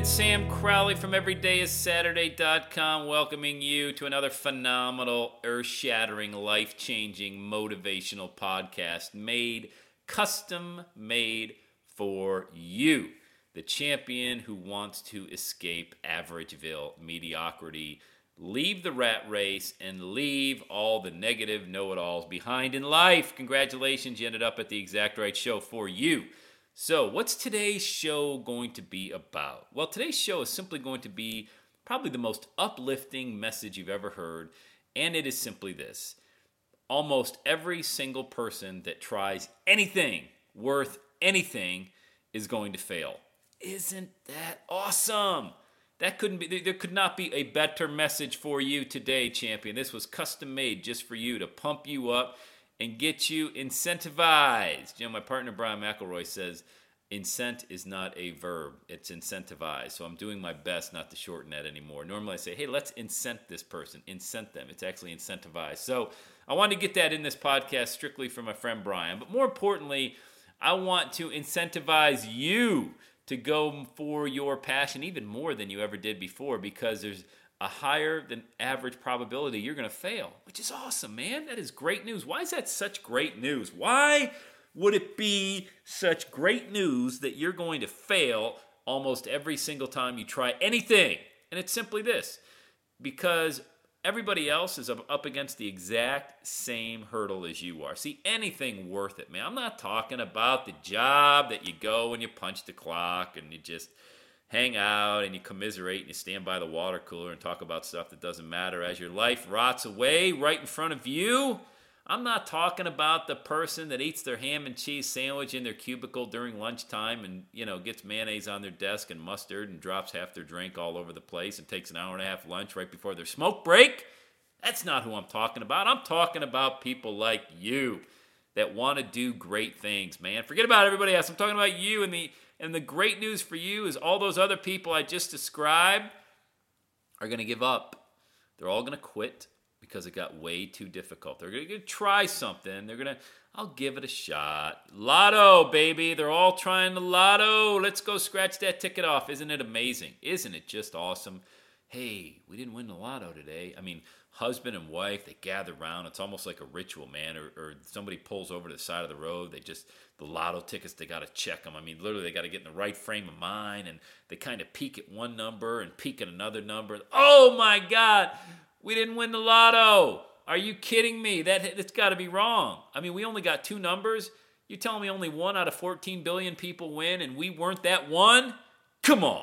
Sam Crowley from EverydayIsSaturday.com, welcoming you to another phenomenal, earth-shattering, life-changing, motivational podcast custom-made for you, the champion who wants to escape Averageville mediocrity, leave the rat race, and leave all the negative know-it-alls behind in life. Congratulations, you ended up at the exact right show for you. So, what's today's show going to be about? Well, today's show is simply going to be probably the most uplifting message you've ever heard, and it is simply this. Almost every single person that tries anything worth anything is going to fail. Isn't that awesome? There could not be a better message for you today, champion. This was custom made just for you to pump you up and get you incentivized. You know, my partner Brian McElroy says, incent is not a verb, it's incentivized. So I'm doing my best not to shorten that anymore. Normally I say, hey, let's incent this person, incent them. It's actually incentivized. So I wanted to get that in this podcast strictly for my friend Brian. But more importantly, I want to incentivize you to go for your passion even more than you ever did before, because there's a higher than average probability you're going to fail, which is awesome, man. That is great news. Why is that such great news? Why would it be such great news that you're going to fail almost every single time you try anything? And it's simply this, because everybody else is up against the exact same hurdle as you are. See, anything worth it, man. I'm not talking about the job that you go and you punch the clock and you just hang out and you commiserate and you stand by the water cooler and talk about stuff that doesn't matter as your life rots away right in front of you. I'm not talking about the person that eats their ham and cheese sandwich in their cubicle during lunchtime and, gets mayonnaise on their desk and mustard and drops half their drink all over the place and takes an hour and a half lunch right before their smoke break. That's not who I'm talking about. I'm talking about people like you that want to do great things, man. Forget about everybody else. I'm talking about you, and the great news for you is all those other people I just described are going to give up. They're all going to quit because it got way too difficult. They're going to try something. I'll give it a shot. Lotto, baby. They're all trying the lotto. Let's go scratch that ticket off. Isn't it amazing? Isn't it just awesome? Hey, we didn't win the lotto today. I mean, husband and wife, they gather around. It's almost like a ritual, man. Or somebody pulls over to the side of the road. The lotto tickets, they got to check them. I mean, literally, they got to get in the right frame of mind. And they kind of peek at one number and peek at another number. Oh, my God. We didn't win the lotto. Are you kidding me? That's got to be wrong. I mean, we only got two numbers. You're telling me only 1 out of 14 billion people win and we weren't that one? Come on.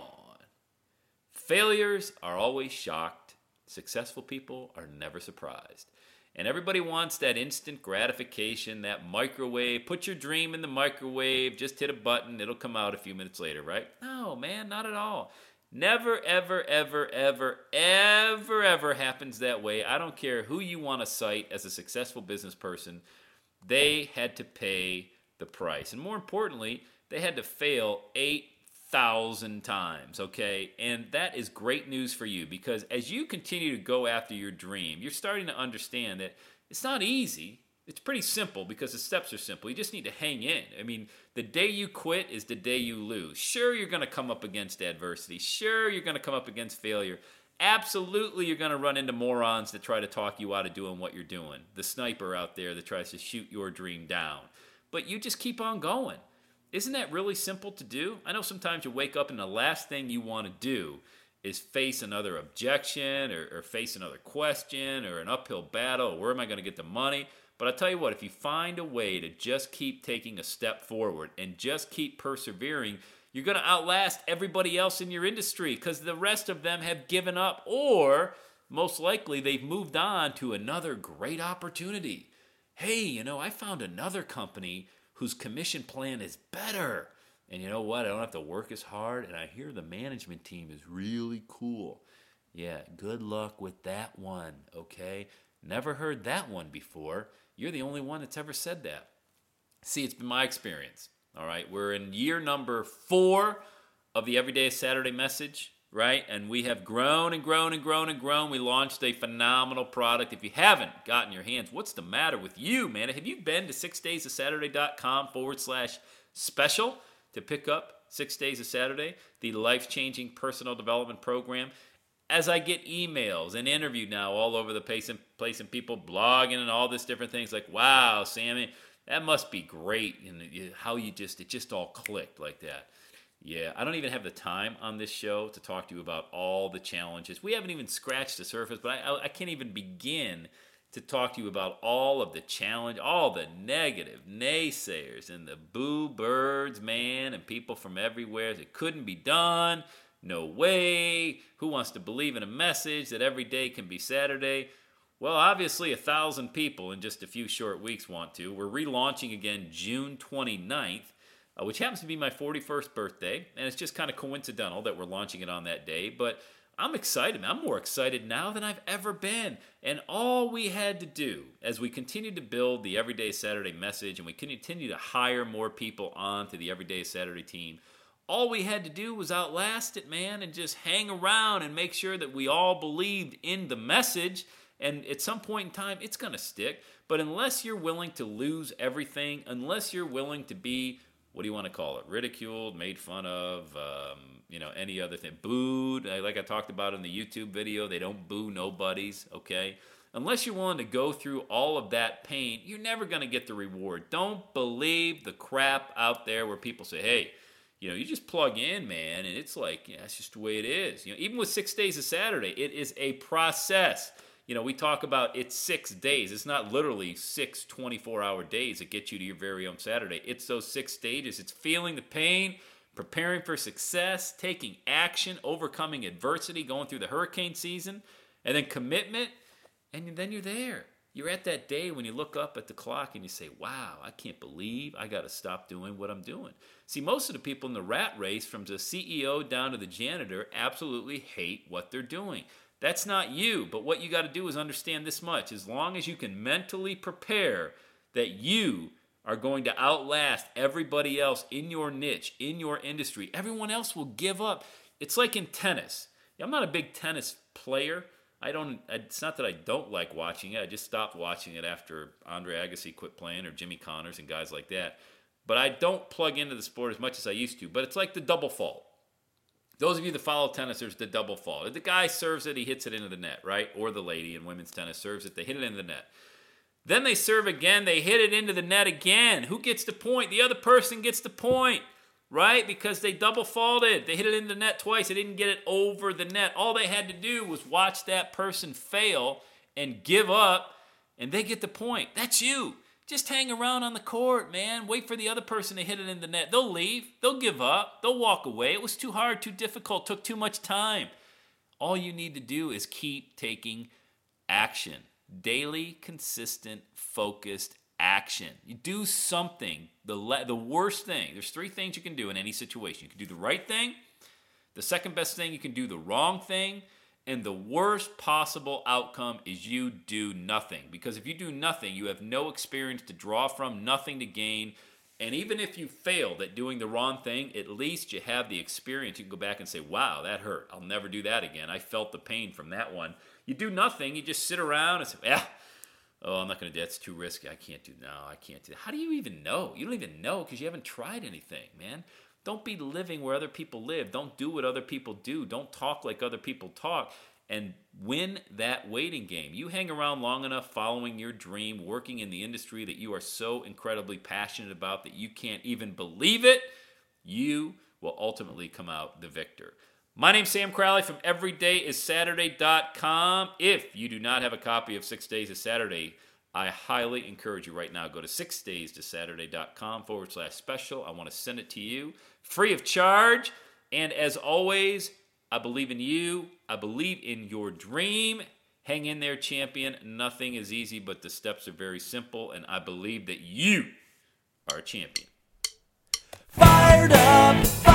Failures are always shocked. Successful people are never surprised. And everybody wants that instant gratification, that microwave. Put your dream in the microwave. Just hit a button. It'll come out a few minutes later, right? No, man, not at all. Never, ever, ever, ever, ever, ever happens that way. I don't care who you want to cite as a successful business person. They had to pay the price. And more importantly, they had to fail 8,000 times, okay? And that is great news for you, because as you continue to go after your dream, you're starting to understand that it's not easy. It's pretty simple because the steps are simple. You just need to hang in. I mean, the day you quit is the day you lose. Sure, you're going to come up against adversity. Sure, you're going to come up against failure. Absolutely, you're going to run into morons that try to talk you out of doing what you're doing. The sniper out there that tries to shoot your dream down. But you just keep on going. Isn't that really simple to do? I know sometimes you wake up and the last thing you want to do is face another objection or face another question or an uphill battle. Where am I going to get the money? But I'll tell you what, if you find a way to just keep taking a step forward and just keep persevering, you're going to outlast everybody else in your industry because the rest of them have given up, or most likely they've moved on to another great opportunity. Hey, I found another company whose commission plan is better. And you know what? I don't have to work as hard, and I hear the management team is really cool. Yeah, good luck with that one, okay? Never heard that one before. You're the only one that's ever said that. See, it's been my experience, all right? We're in year number 4 of the Everyday Saturday message, right? And we have grown and grown and grown and grown. We launched a phenomenal product. If you haven't gotten your hands, what's the matter with you, man? Have you been to 6daysofsaturday.com/special to pick up 6 Days of Saturday, the life-changing personal development program. As I get emails and interviewed now all over the place and people blogging and all this different things like, wow, Sammy, that must be great. And how it just all clicked like that. Yeah, I don't even have the time on this show to talk to you about all the challenges. We haven't even scratched the surface, but I can't even begin to talk to you about all of the challenge, all the negative naysayers and the boo birds, man, and people from everywhere. It couldn't be done. No way. Who wants to believe in a message that every day can be Saturday? Well, obviously 1,000 people in just a few short weeks want to. We're relaunching again June 29th. Which happens to be my 41st birthday, and it's just kind of coincidental that we're launching it on that day, but I'm excited. I'm more excited now than I've ever been, and all we had to do as we continue to build the Everyday Saturday message and we continue to hire more people onto the Everyday Saturday team, all we had to do was outlast it, man, and just hang around and make sure that we all believed in the message, and at some point in time, it's going to stick, but unless you're willing to lose everything, unless you're willing to be, what do you want to call it? Ridiculed, made fun of, any other thing. Booed, like I talked about in the YouTube video. They don't boo nobodies, okay? Unless you're willing to go through all of that pain, you're never going to get the reward. Don't believe the crap out there where people say, hey, you just plug in, man, and it's like, that's just the way it is. Even with 6 Days of Saturday, it is a process. We talk about it's 6 days. It's not literally 6 24-hour days that get you to your very own Saturday. It's those 6 stages. It's feeling the pain, preparing for success, taking action, overcoming adversity, going through the hurricane season, and then commitment, and then you're there. You're at that day when you look up at the clock and you say, wow, I can't believe I got to stop doing what I'm doing. See, most of the people in the rat race, from the CEO down to the janitor, absolutely hate what they're doing. That's not you, but what you got to do is understand this much. As long as you can mentally prepare that you are going to outlast everybody else in your niche, in your industry, everyone else will give up. It's like in tennis. I'm not a big tennis player. It's not that I don't like watching it. I just stopped watching it after Andre Agassi quit playing, or Jimmy Connors and guys like that. But I don't plug into the sport as much as I used to. But it's like the double fault. Those of you that follow tennis, there's the double fault. If the guy serves it, he hits it into the net, right? Or the lady in women's tennis serves it, they hit it into the net. Then they serve again, they hit it into the net again. Who gets the point? The other person gets the point, right? Because they double faulted. They hit it into the net twice. They didn't get it over the net. All they had to do was watch that person fail and give up, and they get the point. That's you. Just hang around on the court, man. Wait for the other person to hit it in the net. They'll leave. They'll give up. They'll walk away. It was too hard, too difficult, took too much time. All you need to do is keep taking action. Daily, consistent, focused action. You do something. The worst thing. There's 3 things you can do in any situation. You can do the right thing. The second best thing, you can do the wrong thing. And the worst possible outcome is you do nothing. Because if you do nothing, you have no experience to draw from, nothing to gain. And even if you failed at doing the wrong thing, at least you have the experience. You can go back and say, wow, that hurt. I'll never do that again. I felt the pain from that one. You do nothing. You just sit around and say, I'm not going to do that. It's too risky. I can't do that. How do you even know? You don't even know because you haven't tried anything, man. Don't be living where other people live. Don't do what other people do. Don't talk like other people talk. And win that waiting game. You hang around long enough following your dream, working in the industry that you are so incredibly passionate about that you can't even believe it, you will ultimately come out the victor. My name's Sam Crowley from EverydayIsSaturday.com. If you do not have a copy of 6 Days of Saturday, I highly encourage you right now, go to 6daysToSaturday.com/special. I want to send it to you free of charge. And as always, I believe in you. I believe in your dream. Hang in there, champion. Nothing is easy, but the steps are very simple. And I believe that you are a champion. Fired up.